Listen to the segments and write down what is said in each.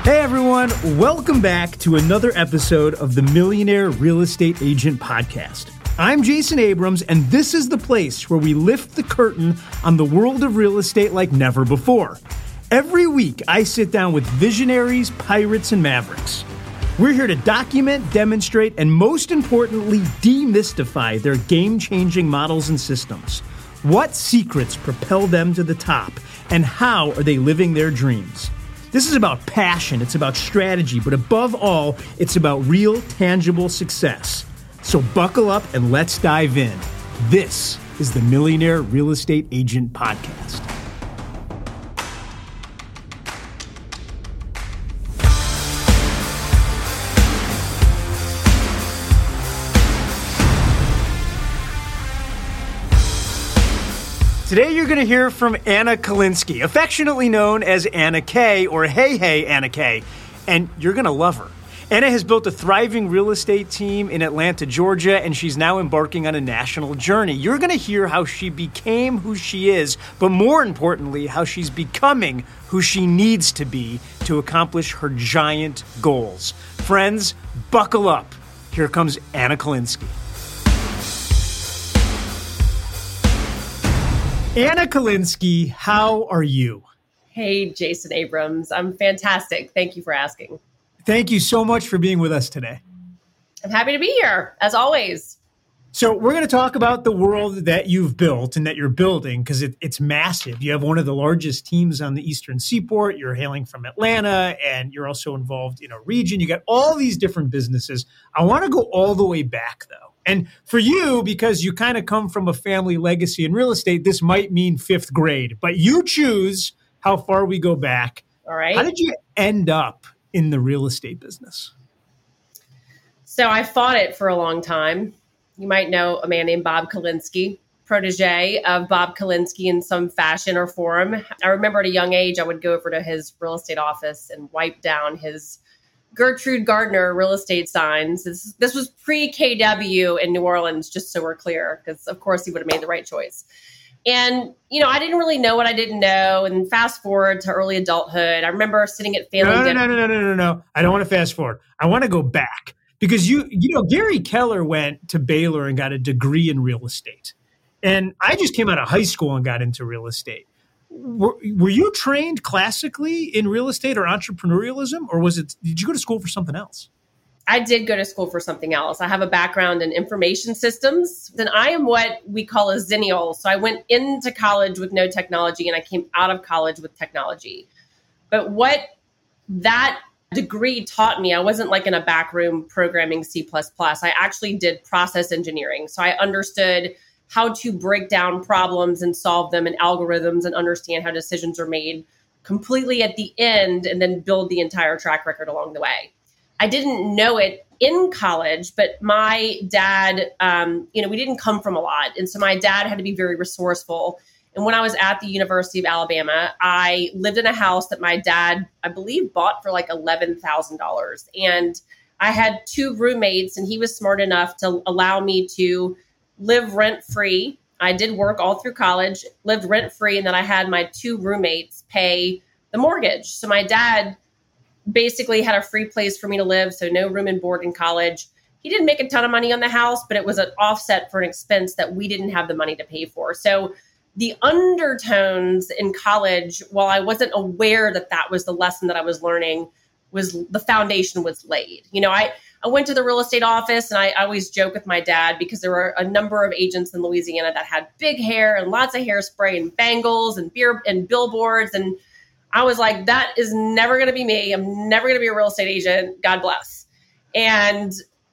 Hey everyone, welcome back to another episode of the Millionaire Real Estate Agent Podcast. I'm Jason Abrams, and this is the place where we lift the curtain on the world of real estate like never before. Every week, I sit down with visionaries, pirates, and mavericks. We're here to document, demonstrate, and most importantly, demystify their game-changing models and systems. What secrets propel them to the top, and how are they living their dreams? This is about passion, it's about strategy, but above all, it's about real, tangible success. So buckle up and let's dive in. This is the Millionaire Real Estate Agent Podcast. Today you're going to hear from Anna Kalinsky, affectionately known as Anna K, or Hey Anna K, and you're going to love her. Anna has built a thriving real estate team in Atlanta, Georgia, and she's now embarking on a national journey. You're going to hear how she became who she is, but more importantly, how she's becoming who she needs to be to accomplish her giant goals. Friends, buckle up. Here comes Anna Kalinsky. Anna Kalinsky, how are you? Hey, Jason Abrams. I'm fantastic. Thank you for asking. Thank you so much for being with us today. I'm happy to be here, as always. So we're going to talk about the world that you've built and that you're building because it's massive. You have one of the largest teams on the Eastern Seaboard. You're hailing from Atlanta, and you're also involved in a region. You got all these different businesses. I want to go all the way back, though. And for you, because you kind of come from a family legacy in real estate, this might mean fifth grade, but you choose how far we go back. All right. How did you end up in the real estate business? So I fought it for a long time. You might know a man named Bob Kalinsky, protege of Bob Kalinsky in some fashion or form. I remember at a young age, I would go over to his real estate office and wipe down his Gertrude Gardner real estate signs. This was pre-KW in New Orleans, just so we're clear, because of course he would have made the right choice. And, I didn't really know what I didn't know. And fast forward to early adulthood, I remember sitting at family dinner. No. I don't want to fast forward. I want to go back because Gary Keller went to Baylor and got a degree in real estate. And I just came out of high school and got into real estate. Were you trained classically in real estate or entrepreneurialism, or did you go to school for something else? I did go to school for something else. I have a background in information systems, and I am what we call a zennial. So I went into college with no technology, and I came out of college with technology. But what that degree taught me, I wasn't like in a back room programming C++. I actually did process engineering. So I understood how to break down problems and solve them in algorithms and understand how decisions are made completely at the end and then build the entire track record along the way. I didn't know it in college, but my dad, we didn't come from a lot. And so my dad had to be very resourceful. And when I was at the University of Alabama, I lived in a house that my dad, I believe, bought for like $11,000. And I had two roommates, and he was smart enough to allow me to live rent-free. I did work all through college, lived rent-free, and then I had my two roommates pay the mortgage. So my dad basically had a free place for me to live, so no room and board in college. He didn't make a ton of money on the house, but it was an offset for an expense that we didn't have the money to pay for. So the undertones in college, while I wasn't aware that that was the lesson that I was learning, was the foundation was laid. I went to the real estate office, and I always joke with my dad because there were a number of agents in Louisiana that had big hair and lots of hairspray and bangles and beer and billboards. And I was like, that is never going to be me. I'm never going to be a real estate agent. God bless. And,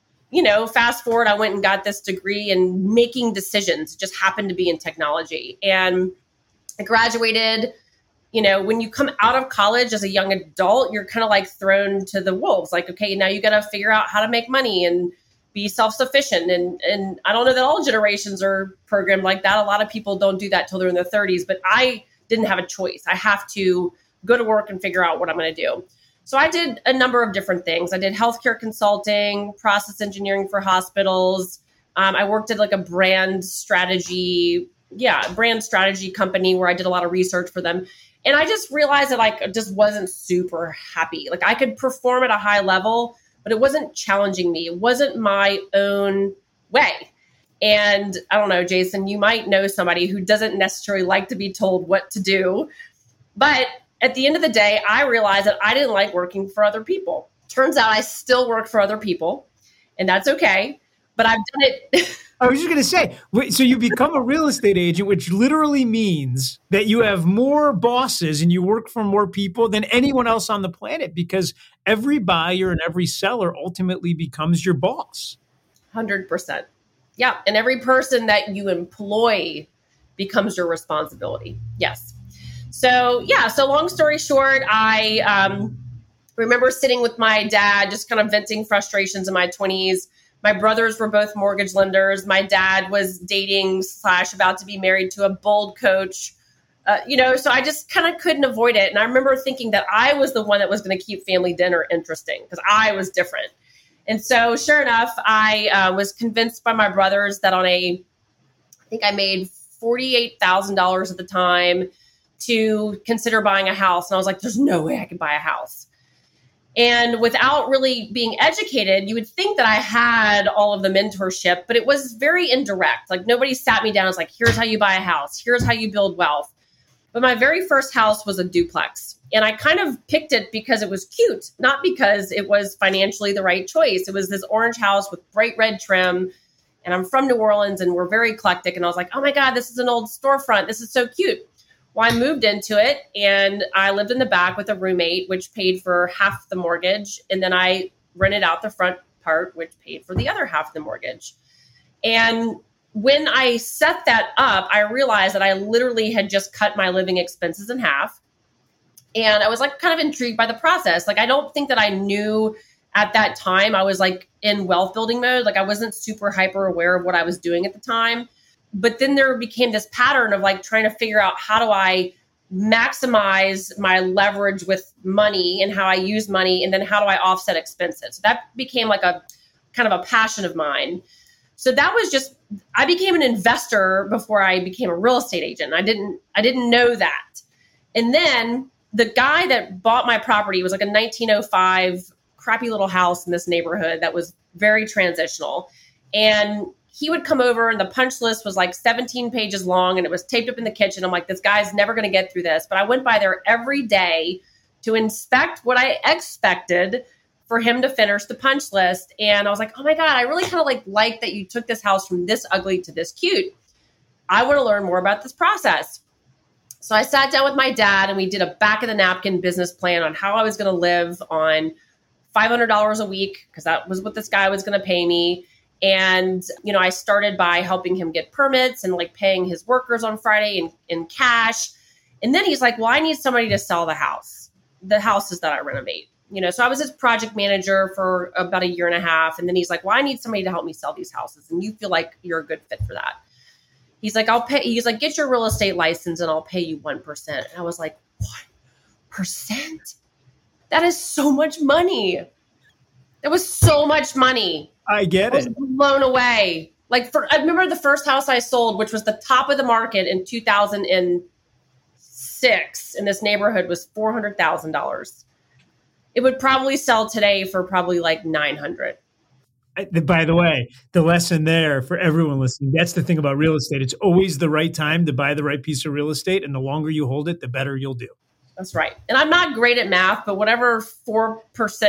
fast forward, I went and got this degree in making decisions. It just happened to be in technology. And I graduated. When you come out of college as a young adult, you're kind of like thrown to the wolves. Like, okay, now you got to figure out how to make money and be self-sufficient. And I don't know that all generations are programmed like that. A lot of people don't do that till they're in their 30s, but I didn't have a choice. I have to go to work and figure out what I'm going to do. So I did a number of different things. I did healthcare consulting, process engineering for hospitals. I worked at like a brand strategy brand strategy company where I did a lot of research for them. And I just realized that I just wasn't super happy. Like I could perform at a high level, but it wasn't challenging me. It wasn't my own way. And I don't know, Jason, you might know somebody who doesn't necessarily like to be told what to do. But at the end of the day, I realized that I didn't like working for other people. Turns out I still work for other people, and that's okay. But I've done it. I was just going to say, so you become a real estate agent, which literally means that you have more bosses and you work for more people than anyone else on the planet, because every buyer and every seller ultimately becomes your boss. 100%. Yeah. And every person that you employ becomes your responsibility. Yes. So long story short, I remember sitting with my dad, just kind of venting frustrations in my 20s. My brothers were both mortgage lenders. My dad was dating / about to be married to a bold coach. So I just kind of couldn't avoid it. And I remember thinking that I was the one that was going to keep family dinner interesting because I was different. And so sure enough, I was convinced by my brothers that I think I made $48,000 at the time to consider buying a house. And I was like, there's no way I could buy a house. And without really being educated, you would think that I had all of the mentorship, but it was very indirect. Like nobody sat me down and was like, here's how you buy a house. Here's how you build wealth. But my very first house was a duplex. And I kind of picked it because it was cute, not because it was financially the right choice. It was this orange house with bright red trim. And I'm from New Orleans and we're very eclectic. And I was like, oh my God, this is an old storefront. This is so cute. Well, I moved into it and I lived in the back with a roommate, which paid for half the mortgage. And then I rented out the front part, which paid for the other half of the mortgage. And when I set that up, I realized that I literally had just cut my living expenses in half. And I was like kind of intrigued by the process. Like, I don't think that I knew at that time I was like in wealth building mode. Like I wasn't super hyper aware of what I was doing at the time. But then there became this pattern of like trying to figure out how do I maximize my leverage with money and how I use money. And then how do I offset expenses? So that became like a kind of a passion of mine. So that was just, I became an investor before I became a real estate agent. I didn't know that. And then the guy that bought my property was like a 1905 crappy little house in this neighborhood that was very transitional. And he would come over and the punch list was like 17 pages long and it was taped up in the kitchen. I'm like, this guy's never going to get through this. But I went by there every day to inspect what I expected for him to finish the punch list. And I was like, oh my God, I really kind of like that you took this house from this ugly to this cute. I want to learn more about this process. So I sat down with my dad and we did a back of the napkin business plan on how I was going to live on $500 a week because that was what this guy was going to pay me. And, I started by helping him get permits and like paying his workers on Friday in cash. And then he's like, well, I need somebody to sell the houses that I renovate. So I was his project manager for about a year and a half. And then he's like, well, I need somebody to help me sell these houses. And you feel like you're a good fit for that. He's like, he's like, get your real estate license and I'll pay you 1%. And I was like, 1%? That is so much money. That was so much money. I get it. I was blown away. I remember the first house I sold, which was the top of the market in 2006 in this neighborhood, was $400,000. It would probably sell today for probably like $900. By the way, the lesson there for everyone listening, that's the thing about real estate. It's always the right time to buy the right piece of real estate. And the longer you hold it, the better you'll do. That's right. And I'm not great at math, but whatever 4%,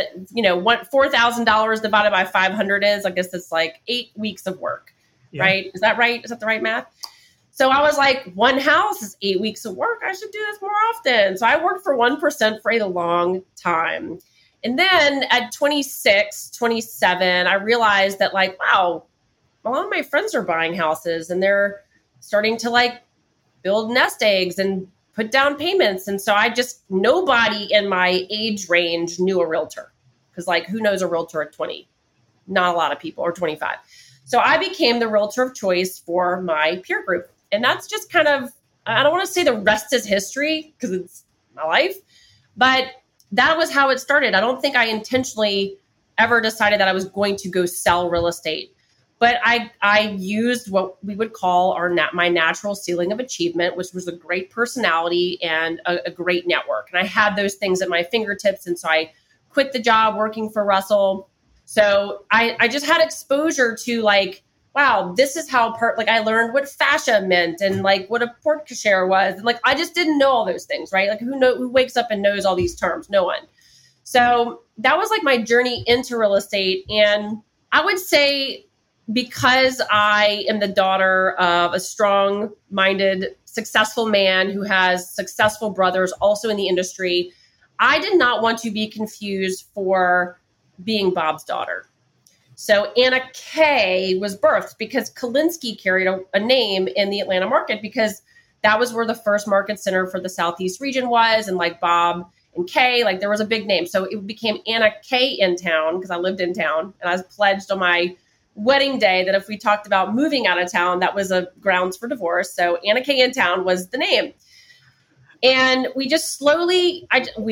$4,000 divided by 500 is, I guess it's like 8 weeks of work, right? Is that right? Is that the right math? So I was like, one house is 8 weeks of work. I should do this more often. So I worked for 1% for a long time. And then at 26, 27, I realized that wow, a lot of my friends are buying houses and they're starting to build nest eggs and put down payments. And so nobody in my age range knew a realtor because who knows a realtor at 20? Not a lot of people, or 25. So I became the realtor of choice for my peer group. And that's just kind of, I don't want to say the rest is history because it's my life, but that was how it started. I don't think I intentionally ever decided that I was going to go sell real estate. But I used what we would call my natural ceiling of achievement, which was a great personality and a great network. And I had those things at my fingertips. And so I quit the job working for Russell. So I just had exposure to like, wow, this is how I learned what fascia meant and like what a porte cochere was. And like, I just didn't know all those things, right? Like who wakes up and knows all these terms? No one. So that was like my journey into real estate. And I would say, because I am the daughter of a strong-minded, successful man who has successful brothers also in the industry, I did not want to be confused for being Bob's daughter. So Anna Kay was birthed because Kolinsky carried a name in the Atlanta market, because that was where the first market center for the Southeast region was. And like Bob and Kay, like there was a big name. So it became Anna Kay in town because I lived in town, and I was pledged on my wedding day that if we talked about moving out of town, that was a grounds for divorce. So Anna Kay in town was the name. And we just slowly,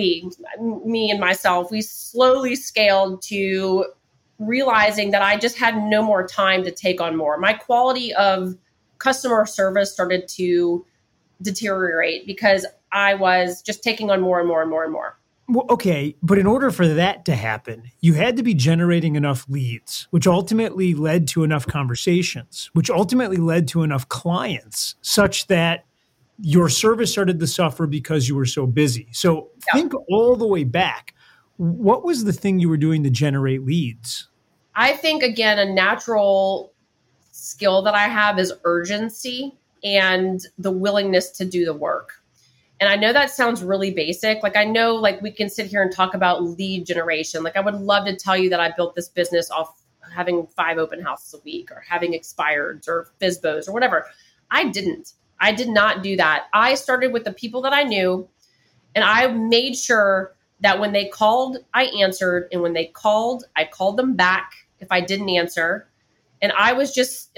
me and myself, we slowly scaled to realizing that I just had no more time to take on more. My quality of customer service started to deteriorate because I was just taking on more and more and more and more. Well, okay, but in order for that to happen, you had to be generating enough leads, which ultimately led to enough conversations, which ultimately led to enough clients, such that your service started to suffer because you were so busy. So think all the way back. What was the thing you were doing to generate leads? I think, again, a natural skill that I have is urgency and the willingness to do the work. And I know that sounds really basic. Like I know, like we can sit here and talk about lead generation. Like I would love to tell you that I built this business off having 5 open houses a week or having expireds or FSBOs or whatever. I didn't. I did not do that. I started with the people that I knew, and I made sure that when they called, I answered. And when they called, I called them back if I didn't answer. And I was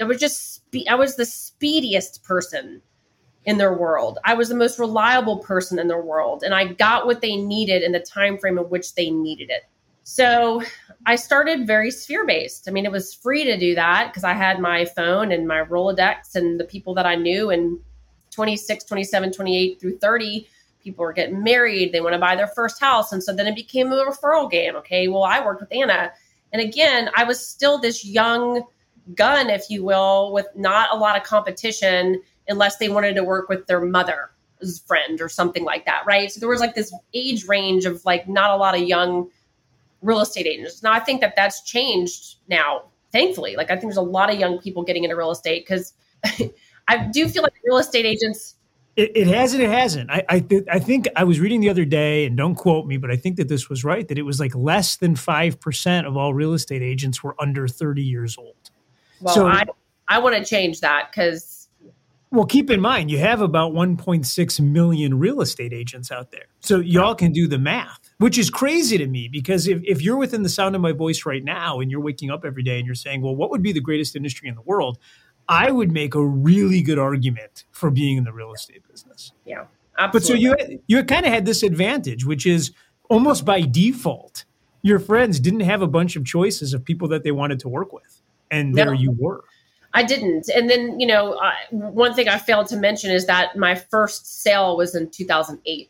the speediest person in their world. I was the most reliable person in their world, and I got what they needed in the time frame in which they needed it. So I started very sphere-based. I mean, it was free to do that because I had my phone and my Rolodex and the people that I knew. And 26, 27, 28 through 30, people were getting married. They want to buy their first house. And so then it became a referral game. Okay, well, I worked with Anna. And again, I was still this young gun, if you will, with not a lot of competition, unless they wanted to work with their mother's friend or something like that, right? So there was like this age range of like not a lot of young real estate agents. Now I think that that's changed now, thankfully. Like I think there's a lot of young people getting into real estate because I do feel like real estate agents. It has and it hasn't. I think I was reading the other day, and don't quote me, but I think that this was right, that it was like less than 5% of all real estate agents were under 30 years old. Well, so, I want to change that because. Well, keep in mind, you have about 1.6 million real estate agents out there. So y'all can do the math, which is crazy to me because if you're within the sound of my voice right now and you're waking up every day and you're saying, well, what would be the greatest industry in the world? I would make a really good argument for being in the real estate business. Yeah, absolutely. But so you kind of had this advantage, which is almost by default, your friends didn't have a bunch of choices of people that they wanted to work with. And there you were. I didn't. And then, one thing I failed to mention is that my first sale was in 2008.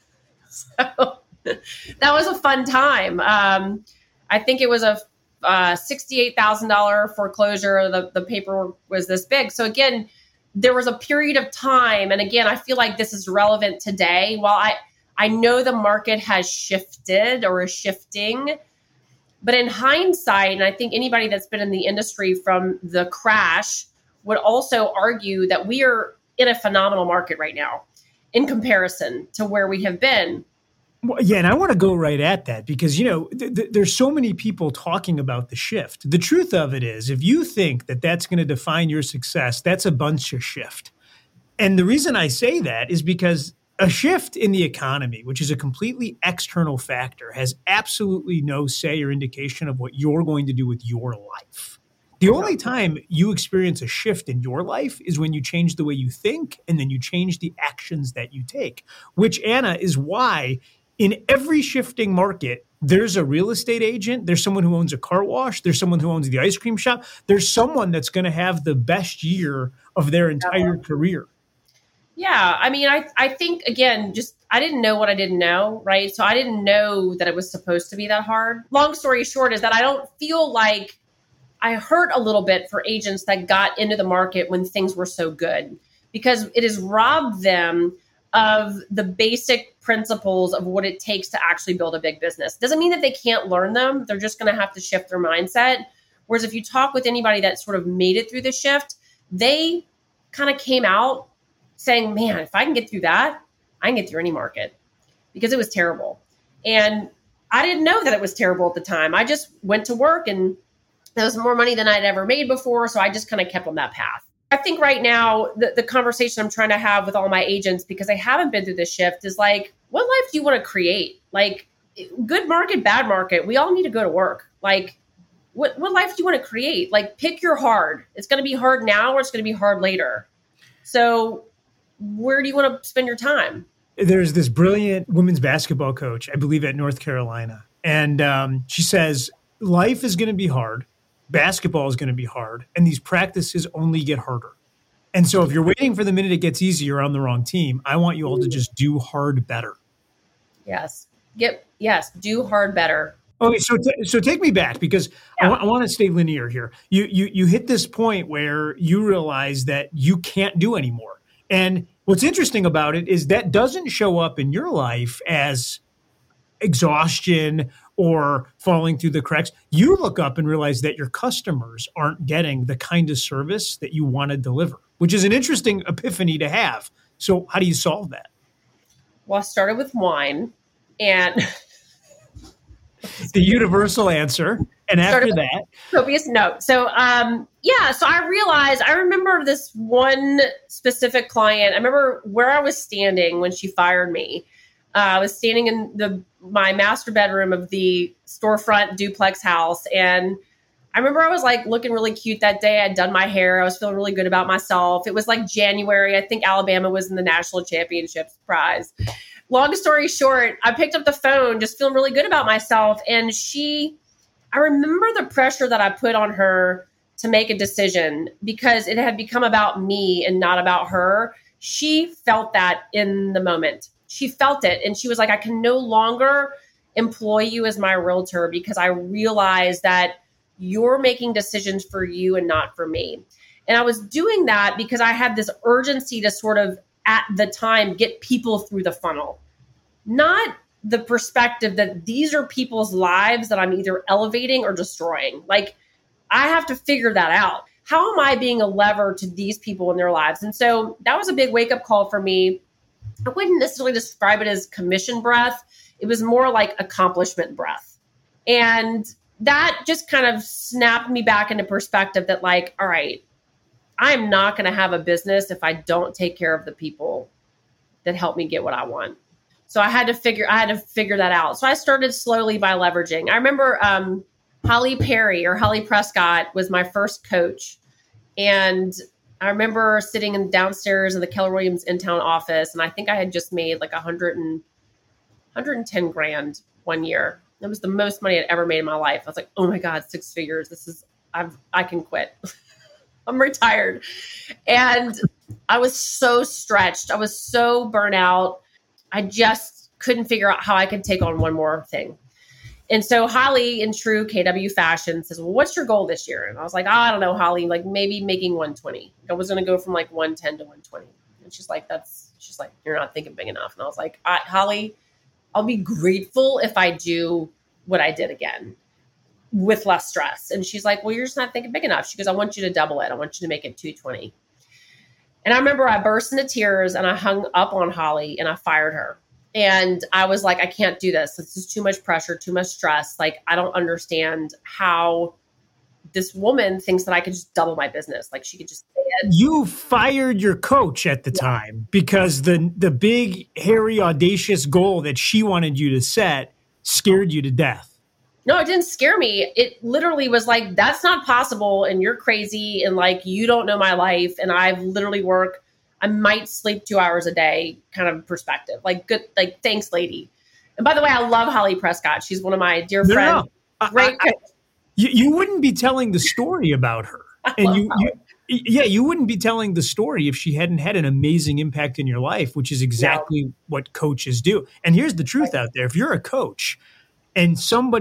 So that was a fun time. I think it was a $68,000 foreclosure. The paperwork was this big. So again, there was a period of time. And again, I feel like this is relevant today. While I know the market has shifted or is shifting, but in hindsight, and I think anybody that's been in the industry from the crash would also argue that we are in a phenomenal market right now in comparison to where we have been. Well, yeah, and I want to go right at that because, there's so many people talking about the shift. The truth of it is, if you think that that's going to define your success, that's a bunch of shift. And the reason I say that is because a shift in the economy, which is a completely external factor, has absolutely no say or indication of what you're going to do with your life. The only time you experience a shift in your life is when you change the way you think and then you change the actions that you take, which, Anna, is why in every shifting market, there's a real estate agent, there's someone who owns a car wash, there's someone who owns the ice cream shop, there's someone that's going to have the best year of their entire career. Yeah. I mean, I think, again, just I didn't know what I didn't know, right? So I didn't know that it was supposed to be that hard. Long story short is that I don't feel like I hurt a little bit for agents that got into the market when things were so good, because it has robbed them of the basic principles of what it takes to actually build a big business. Doesn't mean that they can't learn them. They're just going to have to shift their mindset. Whereas if you talk with anybody that sort of made it through the shift, they kind of came out saying, man, if I can get through that, I can get through any market, because it was terrible. And I didn't know that it was terrible at the time. I just went to work, and there was more money than I'd ever made before. So I just kind of kept on that path. I think right now, the conversation I'm trying to have with all my agents, because they haven't been through this shift, is like, what life do you want to create? Like, good market, bad market, we all need to go to work. Like, what life do you want to create? Like, pick your hard. It's going to be hard now, or it's going to be hard later. So where do you want to spend your time? There's this brilliant women's basketball coach, I believe at North Carolina. And she says, life is going to be hard. Basketball is going to be hard. And these practices only get harder. And so if you're waiting for the minute it gets easier on the wrong team, I want you all to just do hard better. Yes. Do hard better. Okay, so take me back, because I want to stay linear here. You hit this point where you realize that you can't do anymore. And what's interesting about it is that doesn't show up in your life as exhaustion or falling through the cracks. You look up and realize that your customers aren't getting the kind of service that you want to deliver, which is an interesting epiphany to have. So how do you solve that? Well, I started with wine, and the universal answer. And after that, copious note. So, so I remember this one specific client. I remember where I was standing when she fired me. I was standing in my master bedroom of the storefront duplex house. And I remember I was like looking really cute that day. I'd done my hair. I was feeling really good about myself. It was like January. I think Alabama was in the national championship. Surprise. Long story short, I picked up the phone, just feeling really good about myself. And I remember the pressure that I put on her to make a decision, because it had become about me and not about her. She felt that in the moment. She felt it. And she was like, I can no longer employ you as my realtor, because I realize that you're making decisions for you and not for me. And I was doing that because I had this urgency to sort of, at the time, get people through the funnel. Not the perspective that these are people's lives that I'm either elevating or destroying. Like, I have to figure that out. How am I being a lever to these people in their lives? And so that was a big wake-up call for me. I wouldn't necessarily describe it as commission breath. It was more like accomplishment breath. And that just kind of snapped me back into perspective that, like, all right, I'm not going to have a business if I don't take care of the people that help me get what I want. So I had to figure that out. So I started slowly by leveraging. I remember Holly Prescott was my first coach. And I remember sitting downstairs in the Keller Williams in-town office. And I think I had just made like 110 grand one year. That was the most money I'd ever made in my life. I was like, oh my God, 6 figures. I can quit. I'm retired. And I was so stretched. I was so burnt out. I just couldn't figure out how I could take on one more thing. And so Holly, in true KW fashion, says, well, what's your goal this year? And I was like, I don't know, Holly, like maybe making 120. I was going to go from like 110 to 120. And she's like, you're not thinking big enough. And I was like, Holly, I'll be grateful if I do what I did again with less stress. And she's like, well, you're just not thinking big enough. She goes, I want you to double it. I want you to make it 220. And I remember I burst into tears and I hung up on Holly and I fired her. And I was like, I can't do this. This is too much pressure, too much stress. Like, I don't understand how this woman thinks that I could just double my business. Like, she could just say it. You fired your coach at the time because the big, hairy, audacious goal that she wanted you to set scared you to death. No, it didn't scare me. It literally was like, that's not possible. And you're crazy. And like, you don't know my life. And I've literally I might sleep 2 hours a day kind of perspective. Like, good, like, thanks, lady. And by the way, I love Holly Prescott. She's one of my dear friends. Great coach. You wouldn't be telling the story about her. And you wouldn't be telling the story if she hadn't had an amazing impact in your life, which is exactly what coaches do. And here's the truth out there. If you're a coach and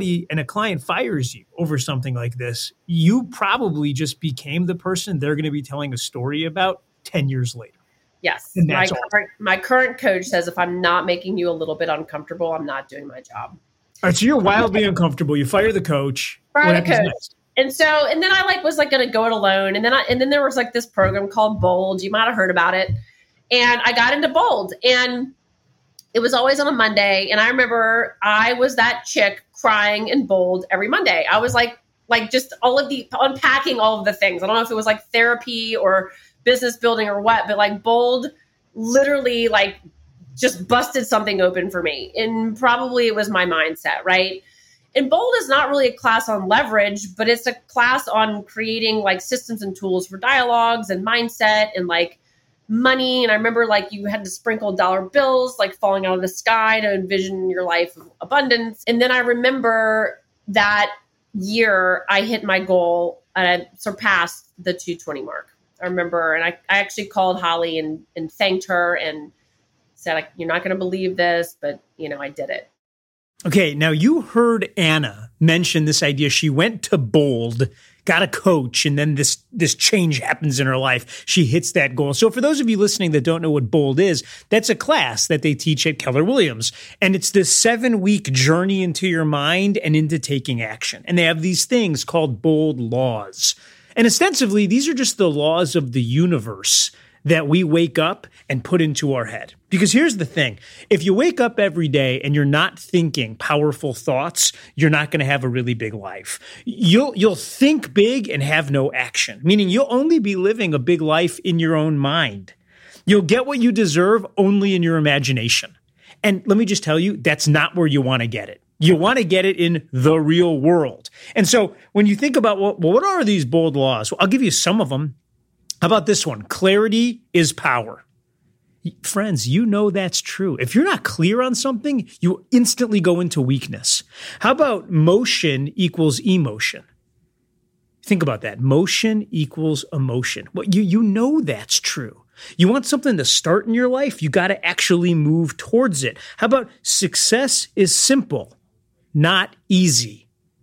a client fires you over something like this, you probably just became the person they're going to be telling a story about 10 years later. Yes. My current coach says, if I'm not making you a little bit uncomfortable, I'm not doing my job. All right, so you're wildly uncomfortable. You fire the coach. Next? And then I was going to go it alone. And then there was this program called Bold. You might have heard about it. And I got into Bold, and it was always on a Monday. And I remember I was that chick crying in Bold every Monday. I was just unpacking all of the things. I don't know if it was therapy or business building or what, but Bold literally just busted something open for me. And probably it was my mindset, right? And Bold is not really a class on leverage, but it's a class on creating systems and tools for dialogues and mindset and money. And I remember you had to sprinkle dollar bills falling out of the sky to envision your life of abundance. And then I remember that year I hit my goal and I surpassed the 220 mark. I remember, and I actually called Holly and thanked her and said, you're not going to believe this, but I did it. Okay, now you heard Anna mention this idea. She went to Bold, got a coach, and then this change happens in her life. She hits that goal. So for those of you listening that don't know what Bold is, that's a class that they teach at Keller Williams. And it's this 7-week journey into your mind and into taking action. And they have these things called Bold laws. And ostensibly, these are just the laws of the universe that we wake up and put into our head. Because here's the thing. If you wake up every day and you're not thinking powerful thoughts, you're not going to have a really big life. You'll think big and have no action, meaning you'll only be living a big life in your own mind. You'll get what you deserve only in your imagination. And let me just tell you, that's not where you want to get it. You want to get it in the real world. And so when you think about, what are these Bold laws? Well, I'll give you some of them. How about this one? Clarity is power. Friends, you know that's true. If you're not clear on something, you instantly go into weakness. How about motion equals emotion? Think about that. Motion equals emotion. Well, you know that's true. You want something to start in your life, you got to actually move towards it. How about success is simple, not easy?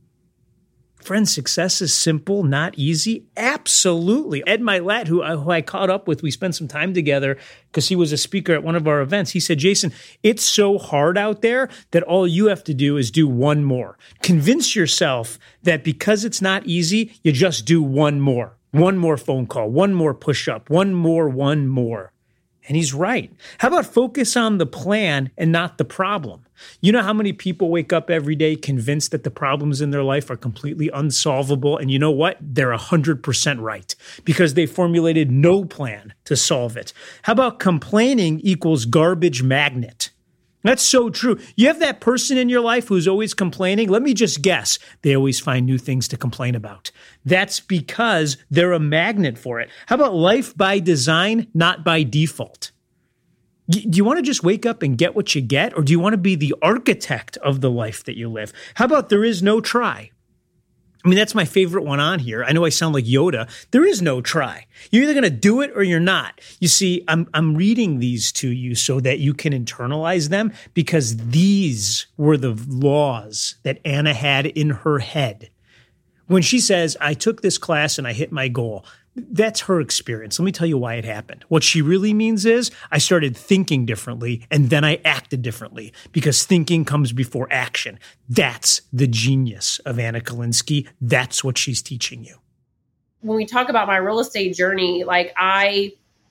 Friends, success is simple, not easy. Absolutely. Ed Milet, who I caught up with, we spent some time together because he was a speaker at one of our events. He said, Jason, it's so hard out there that all you have to do is do one more. Convince yourself that because it's not easy, you just do one more phone call, one more push-up, one more. And he's right. How about focus on the plan and not the problem? You know how many people wake up every day convinced that the problems in their life are completely unsolvable? And you know what? They're 100% right because they formulated no plan to solve it. How about complaining equals garbage magnet? That's so true. You have that person in your life who's always complaining. Let me just guess. They always find new things to complain about. That's because they're a magnet for it. How about life by design, not by default? Do you want to just wake up and get what you get? Or do you want to be the architect of the life that you live? How about there is no try? I mean, that's my favorite one on here. I know I sound like Yoda. There is no try. You're either going to do it or you're not. You see, I'm reading these to you so that you can internalize them because these were the laws that Anna had in her head. When she says, I took this class and I hit my goal, that's her experience. Let me tell you why it happened. What she really means is I started thinking differently and then I acted differently because thinking comes before action. That's the genius of Anna Kalinske. That's what she's teaching you. When we talk about my real estate journey, I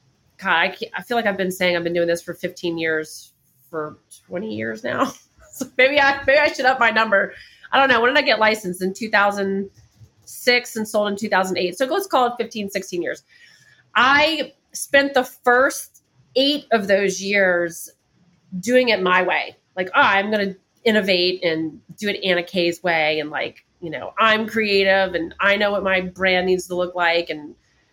feel like I've been saying I've been doing this for 15 years, for 20 years now. So maybe I should up my number. I don't know. When did I get licensed? In 2006 and sold in 2008. So let's call it 15, 16 years. I spent the first 8 of those years doing it my way. I'm going to innovate and do it Anna Kay's way. And I'm creative and I know what my brand needs to look like. And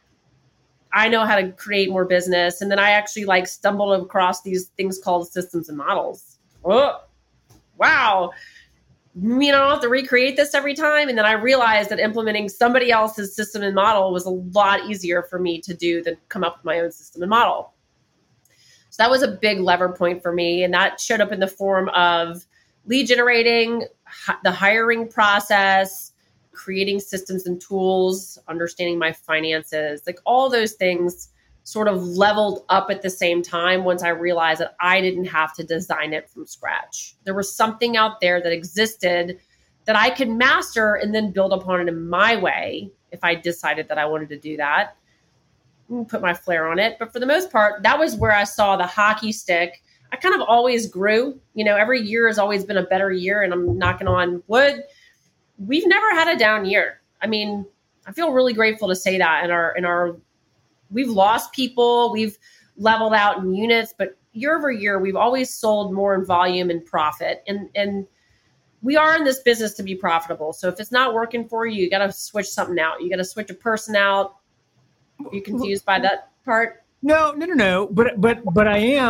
I know how to create more business. And then I actually stumbled across these things called systems and models. Oh, wow, I don't have to recreate this every time. And then I realized that implementing somebody else's system and model was a lot easier for me to do than come up with my own system and model. So that was a big lever point for me. And that showed up in the form of lead generating, the hiring process, creating systems and tools, understanding my finances, like all those things sort of leveled up at the same time once I realized that I didn't have to design it from scratch. There was something out there that existed that I could master and then build upon it in my way if I decided that I wanted to do that. Put my flair on it. But for the most part, that was where I saw the hockey stick. I kind of always grew. Every year has always been a better year, and I'm knocking on wood. We've never had a down year. I feel really grateful to say that in our we've lost people, we've leveled out in units, but year over year, we've always sold more in volume and profit. And we are in this business to be profitable. So if it's not working for you, you got to switch something out. You got to switch a person out. Are you confused by that part? No. But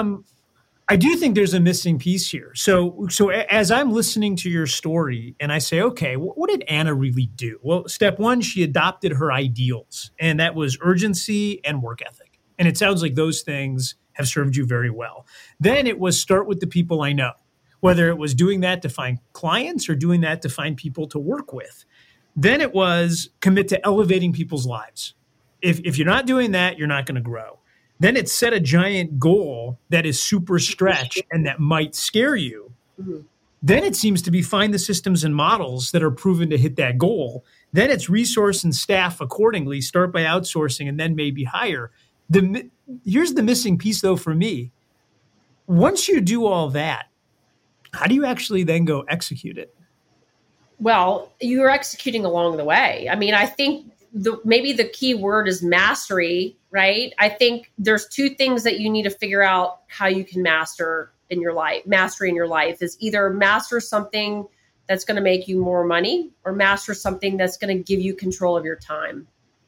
I do think there's a missing piece here. So as I'm listening to your story and I say, okay, what did Anna really do? Well, step one, she adopted her ideals, and that was urgency and work ethic. And it sounds like those things have served you very well. Then it was start with the people I know, whether it was doing that to find clients or doing that to find people to work with. Then it was commit to elevating people's lives. If you're not doing that, you're not going to grow. Then it's set a giant goal that is super stretch and that might scare you. Mm-hmm. Then it seems to be find the systems and models that are proven to hit that goal. Then it's resource and staff accordingly, start by outsourcing and then maybe hire. Here's the missing piece though for me. Once you do all that, how do you actually then go execute it? Well, you're executing along the way. I think maybe the key word is mastery, right? I think there's two things that you need to figure out how you can master in your life. Mastery in your life is either master something that's going to make you more money or master something that's going to give you control of your time.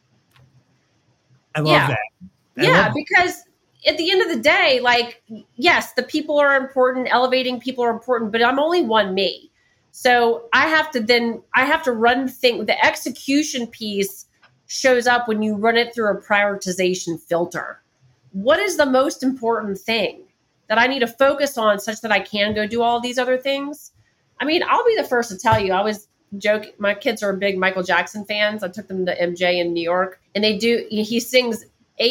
I love that. Because at the end of the day, yes, the people are important, elevating people are important, but I'm only one me. So I have to run things. The execution piece shows up when you run it through a prioritization filter. What is the most important thing that I need to focus on such that I can go do all these other things? I'll be the first to tell you, I always joke, my kids are big Michael Jackson fans. I took them to MJ in New York, and he sings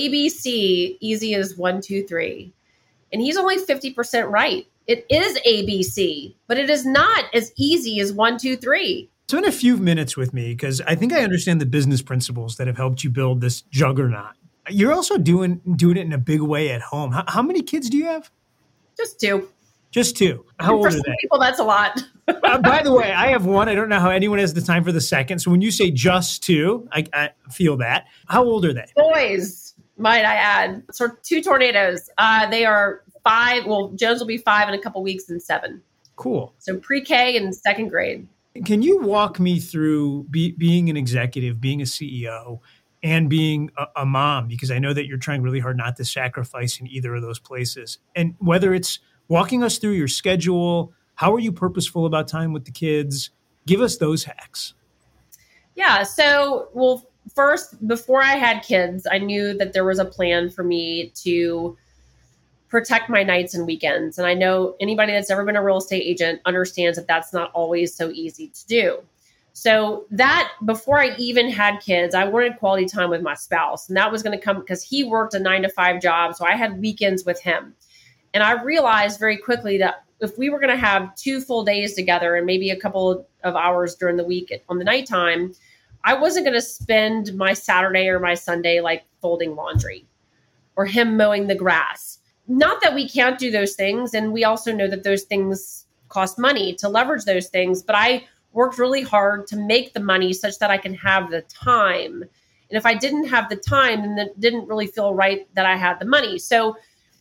ABC, easy as 1, 2, 3. And he's only 50% right. It is ABC, but it is not as easy as 1, 2, 3. Spend a few minutes with me because I think I understand the business principles that have helped you build this juggernaut. You're also doing it in a big way at home. How many kids do you have? Just 2. Just 2. How old are they? For some people, that's a lot. By the way, I have 1. I don't know how anyone has the time for the second. So when you say just 2, I feel that. How old are they? Boys, might I add. So 2 tornadoes. They are 5. Well, Jones will be 5 in a couple weeks and 7. Cool. So pre-K and second grade. Can you walk me through being an executive, being a CEO, and being a mom? Because I know that you're trying really hard not to sacrifice in either of those places. And whether it's walking us through your schedule, how are you purposeful about time with the kids? Give us those hacks. Yeah. So, first, before I had kids, I knew that there was a plan for me to protect my nights and weekends. And I know anybody that's ever been a real estate agent understands that that's not always so easy to do. So that before I even had kids, I wanted quality time with my spouse. And that was going to come because he worked a 9-to-5 job. So I had weekends with him. And I realized very quickly that if we were going to have 2 full days together and maybe a couple of hours during the week on the nighttime, I wasn't going to spend my Saturday or my Sunday folding laundry or him mowing the grass. Not that we can't do those things. And we also know that those things cost money to leverage those things. But I worked really hard to make the money such that I can have the time. And if I didn't have the time, then it didn't really feel right that I had the money. So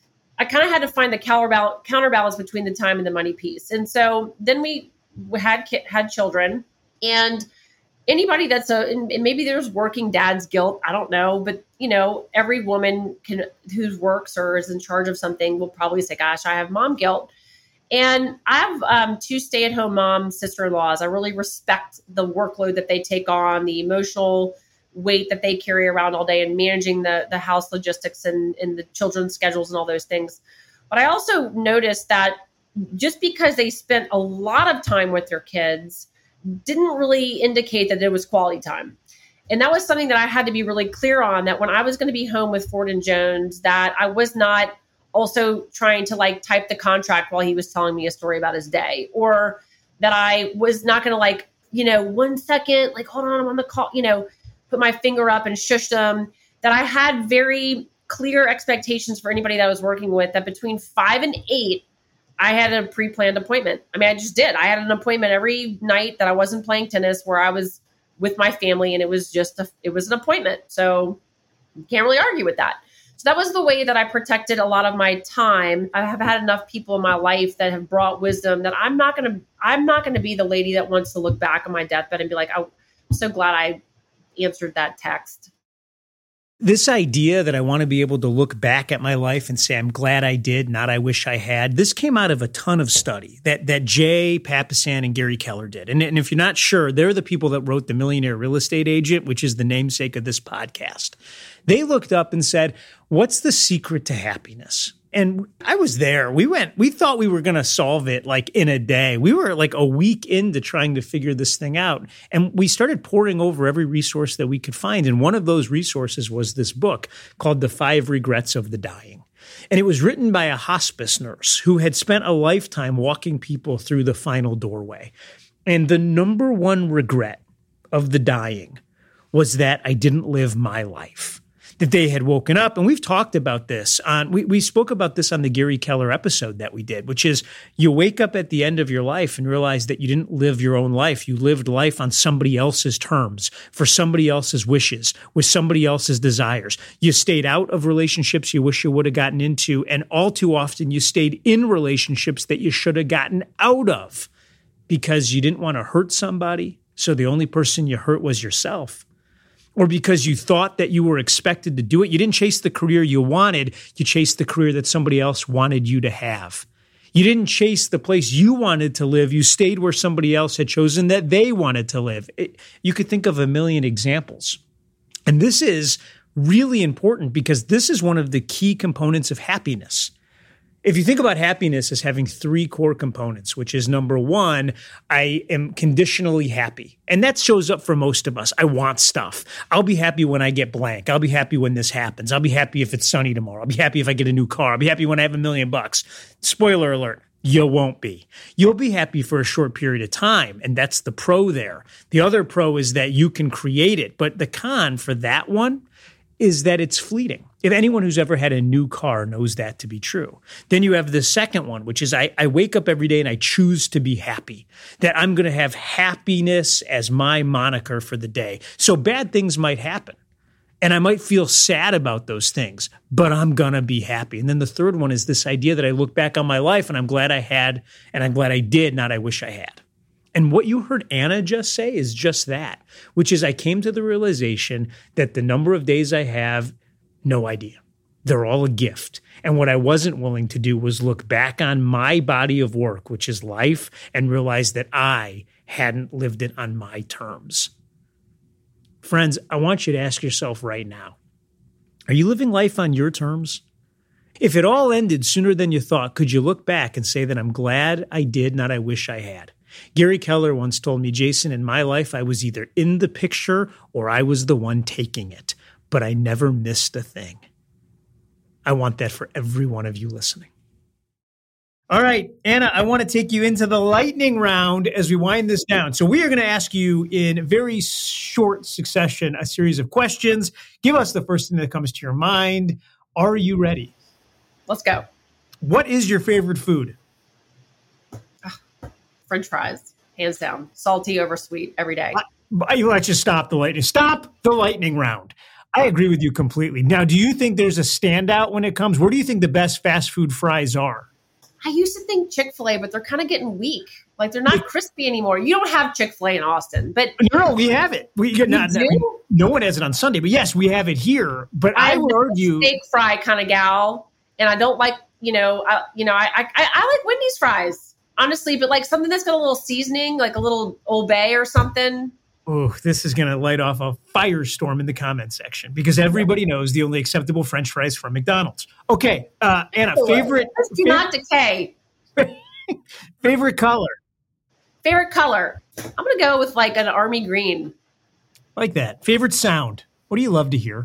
I kind of had to find the counterbalance between the time and the money piece. And so then we had children, and anybody that's and maybe there's working dad's guilt. I don't know. But, every woman who works or is in charge of something will probably say, gosh, I have mom guilt. And I have 2 stay-at-home mom sister-in-laws. I really respect the workload that they take on, the emotional weight that they carry around all day and managing the house logistics and the children's schedules and all those things. But I also noticed that just because they spent a lot of time with their kids didn't really indicate that it was quality time. And that was something that I had to be really clear on, that when I was going to be home with Ford and Jones, that I was not also trying to like type the contract while he was telling me a story about his day, or that I was not going to like, 1 second, like, hold on, I'm on the call, put my finger up and shush them. That I had very clear expectations for anybody that I was working with, that between 5 and 8, I had a pre-planned appointment. I mean, I just did. I had an appointment every night that I wasn't playing tennis, where I was with my family, and it was an appointment. So you can't really argue with that. So that was the way that I protected a lot of my time. I have had enough people in my life that have brought wisdom that I'm not going to be the lady that wants to look back on my deathbed and be like, I'm so glad I answered that text. This idea that I want to be able to look back at my life and say, I'm glad I did, not I wish I had. This came out of a ton of study that Jay Papasan and Gary Keller did. And if you're not sure, they're the people that wrote The Millionaire Real Estate Agent, which is the namesake of this podcast. They looked up and said, what's the secret to happiness? And I was there. We thought we were going to solve it like in a day. We were like a week into trying to figure this thing out. And we started poring over every resource that we could find. And one of those resources was this book called The 5 Regrets of the Dying. And it was written by a hospice nurse who had spent a lifetime walking people through the final doorway. And the number one regret of the dying was that I didn't live my life. That they had woken up, and we've talked about this we spoke about this on the Gary Keller episode that we did, which is you wake up at the end of your life and realize that you didn't live your own life. You lived life on somebody else's terms, for somebody else's wishes, with somebody else's desires. You stayed out of relationships you wish you would have gotten into, and all too often you stayed in relationships that you should have gotten out of because you didn't want to hurt somebody, so the only person you hurt was yourself. Or because you thought that you were expected to do it. You didn't chase the career you wanted. You chased the career that somebody else wanted you to have. You didn't chase the place you wanted to live. You stayed where somebody else had chosen that they wanted to live. You could think of a million examples. And this is really important because this is one of the key components of happiness. If you think about happiness as having 3 core components, which is number 1, I am conditionally happy. And that shows up for most of us. I want stuff. I'll be happy when I get blank. I'll be happy when this happens. I'll be happy if it's sunny tomorrow. I'll be happy if I get a new car. I'll be happy when I have $1 million. Spoiler alert. You won't be. You'll be happy for a short period of time. And that's the pro there. The other pro is that you can create it. But the con for that one is that it's fleeting. If anyone who's ever had a new car knows that to be true. Then you have the second one, which is I wake up every day and I choose to be happy, that I'm going to have happiness as my moniker for the day. So bad things might happen and I might feel sad about those things, but I'm going to be happy. And then the third one is this idea that I look back on my life and I'm glad I had, and I'm glad I did, not I wish I had. And what you heard Anna just say is just that, which is I came to the realization that the number of days I have, no idea. They're all a gift. And what I wasn't willing to do was look back on my body of work, which is life, and realize that I hadn't lived it on my terms. Friends, I want you to ask yourself right now, are you living life on your terms? If it all ended sooner than you thought, could you look back and say that I'm glad I did, not I wish I had? Gary Keller once told me, Jason, in my life, I was either in the picture or I was the one taking it, but I never missed a thing. I want that for every one of you listening. All right, Anna, I want to take you into the lightning round as we wind this down. So we are going to ask you in very short succession a series of questions. Give us the first thing that comes to your mind. Are you ready? Let's go. What is your favorite food? French fries, hands down. Salty over sweet every day. Let's just stop the lightning. Stop the lightning round. I agree with you completely. Now, do you think there's a standout when it comes? Where do you think the best fast food fries are? I used to think Chick-fil-A, but they're kind of getting weak. Like they're not crispy anymore. You don't have Chick-fil-A in Austin, but no, we have it. No one has it on Sunday, but yes, we have it here. But I would argue steak fry kind of gal, and I don't like I like Wendy's fries, honestly, but like something that's got a little seasoning, like a little Old Bay or something. Oh, this is going to light off a firestorm in the comment section because everybody knows the only acceptable French fries from McDonald's. Okay, Anna, favorite? Do not decay. Favorite color? Favorite color? I'm going to go with like an army green. Like that. Favorite sound? What do you love to hear?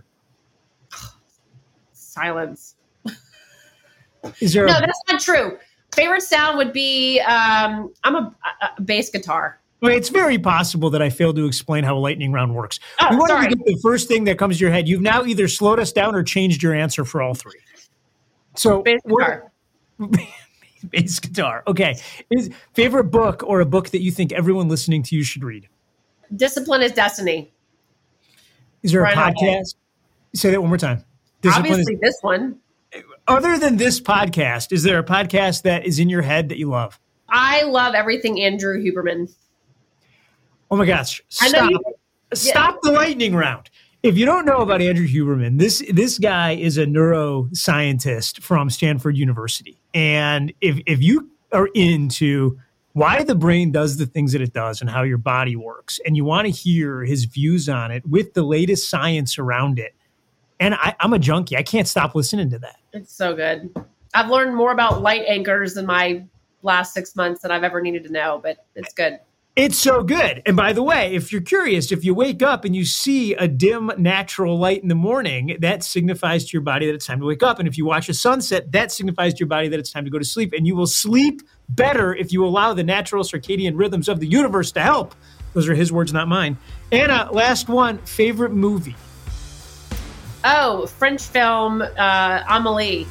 Silence. Is there? No, that's not true. Favorite sound would be I'm a bass guitar. Well, it's very possible that I failed to explain how a lightning round works. We wanted to get the first thing that comes to your head. You've now either slowed us down or changed your answer for all three. So, bass guitar. Bass guitar. Okay. Favorite book or a book that you think everyone listening to you should read? Discipline is Destiny. Is there a podcast? Say that one more time. Obviously, this one. Other than this podcast, is there a podcast that is in your head that you love? I love everything Andrew Huberman. Oh my gosh. Stop the lightning round. If you don't know about Andrew Huberman, this guy is a neuroscientist from Stanford University. And if you are into why the brain does the things that it does and how your body works, and you want to hear his views on it with the latest science around it, and I'm a junkie. I can't stop listening to that. It's so good. I've learned more about light anchors in my last 6 months than I've ever needed to know, but it's good. It's so good. And by the way, if you're curious, if you wake up and you see a dim natural light in the morning, that signifies to your body that it's time to wake up. And if you watch a sunset, that signifies to your body that it's time to go to sleep. And you will sleep better if you allow the natural circadian rhythms of the universe to help. Those are his words, not mine. Anna, last one, favorite movie? Oh, French film, Amélie.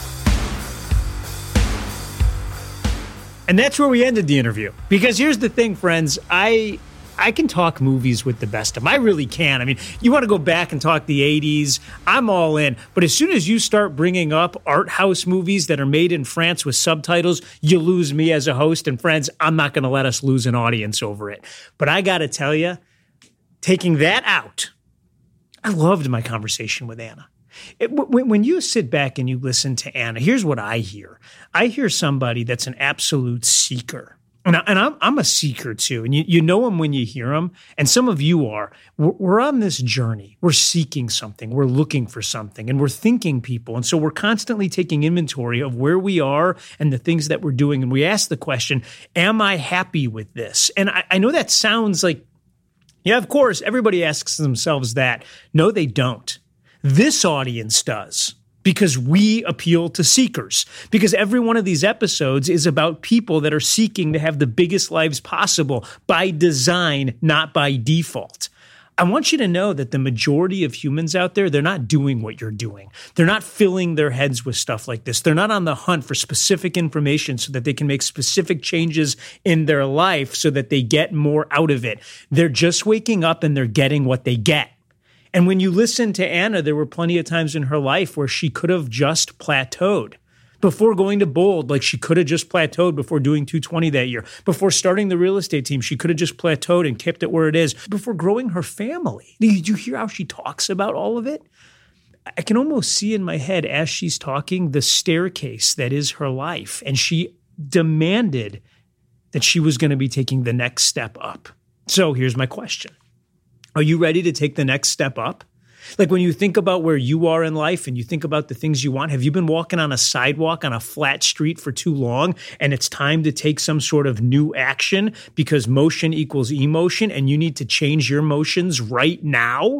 And that's where we ended the interview. Because here's the thing, friends. I can talk movies with the best of them. I really can. I mean, you want to go back and talk the 80s, I'm all in. But as soon as you start bringing up art house movies that are made in France with subtitles, you lose me as a host. And friends, I'm not going to let us lose an audience over it. But I got to tell you, taking that out, I loved my conversation with Anna. When you sit back and you listen to Anna, here's what I hear. I hear somebody that's an absolute seeker. And I'm a seeker too. And you know them when you hear them. And some of you are. We're on this journey. We're seeking something. We're looking for something. And we're thinking people. And so we're constantly taking inventory of where we are and the things that we're doing. And we ask the question, am I happy with this? And I know that sounds like, yeah, of course, everybody asks themselves that. No, they don't. This audience does, because we appeal to seekers, because every one of these episodes is about people that are seeking to have the biggest lives possible by design, not by default. I want you to know that the majority of humans out there, they're not doing what you're doing. They're not filling their heads with stuff like this. They're not on the hunt for specific information so that they can make specific changes in their life so that they get more out of it. They're just waking up and they're getting what they get. And when you listen to Anna, there were plenty of times in her life where she could have just plateaued before going to Bold. Like she could have just plateaued before doing 220 that year. Before starting the real estate team, she could have just plateaued and kept it where it is. Before growing her family. Did you hear how she talks about all of it? I can almost see in my head as she's talking the staircase that is her life. And she demanded that she was going to be taking the next step up. So here's my question. Are you ready to take the next step up? Like when you think about where you are in life and you think about the things you want, have you been walking on a sidewalk on a flat street for too long and it's time to take some sort of new action because motion equals emotion and you need to change your motions right now?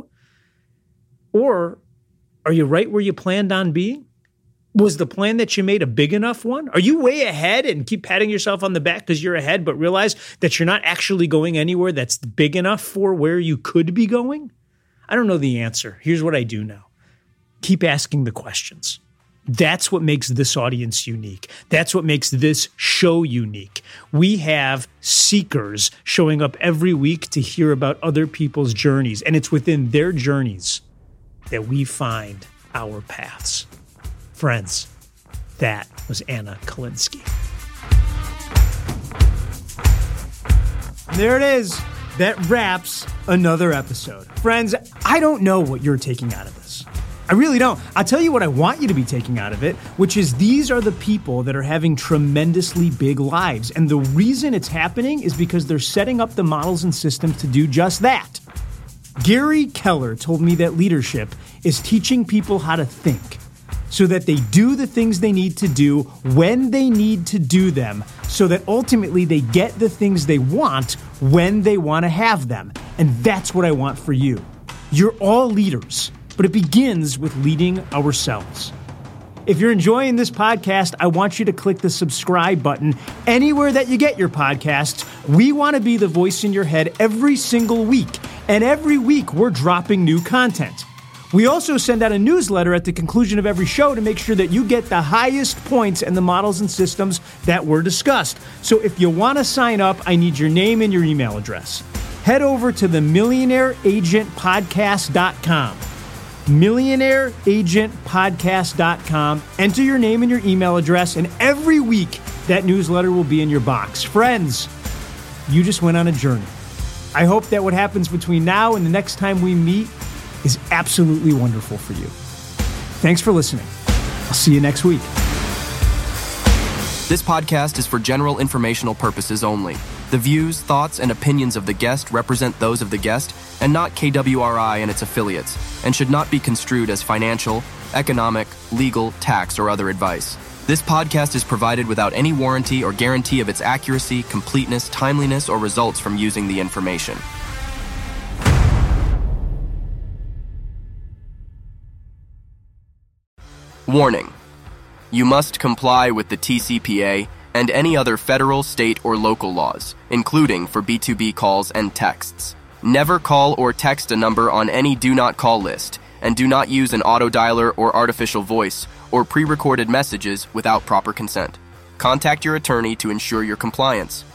Or are you right where you planned on being? Was the plan that you made a big enough one? Are you way ahead and keep patting yourself on the back because you're ahead, but realize that you're not actually going anywhere that's big enough for where you could be going? I don't know the answer. Here's what I do know. Keep asking the questions. That's what makes this audience unique. That's what makes this show unique. We have seekers showing up every week to hear about other people's journeys, and it's within their journeys that we find our paths. Friends, that was Anna Kalinsky. There it is. That wraps another episode. Friends, I don't know what you're taking out of this. I really don't. I'll tell you what I want you to be taking out of it, which is these are the people that are having tremendously big lives. And the reason it's happening is because they're setting up the models and systems to do just that. Gary Keller told me that leadership is teaching people how to think so that they do the things they need to do when they need to do them, so that ultimately they get the things they want when they want to have them. And that's what I want for you. You're all leaders, but it begins with leading ourselves. If you're enjoying this podcast, I want you to click the subscribe button anywhere that you get your podcasts. We want to be the voice in your head every single week. And every week we're dropping new content. We also send out a newsletter at the conclusion of every show to make sure that you get the highest points in the models and systems that were discussed. So if you want to sign up, I need your name and your email address. Head over to the millionaireagentpodcast.com. millionaireagentpodcast.com. Enter your name and your email address, and every week that newsletter will be in your box. Friends, you just went on a journey. I hope that what happens between now and the next time we meet is absolutely wonderful for you. Thanks for listening. I'll see you next week. This podcast is for general informational purposes only. The views, thoughts, and opinions of the guest represent those of the guest and not KWRI and its affiliates, and should not be construed as financial, economic, legal, tax, or other advice. This podcast is provided without any warranty or guarantee of its accuracy, completeness, timeliness, or results from using the information. Warning: you must comply with the TCPA and any other federal, state, or local laws, including for B2B calls and texts. Never call or text a number on any do not call list, and do not use an auto dialer or artificial voice or pre-recorded messages without proper consent. Contact your attorney to ensure your compliance.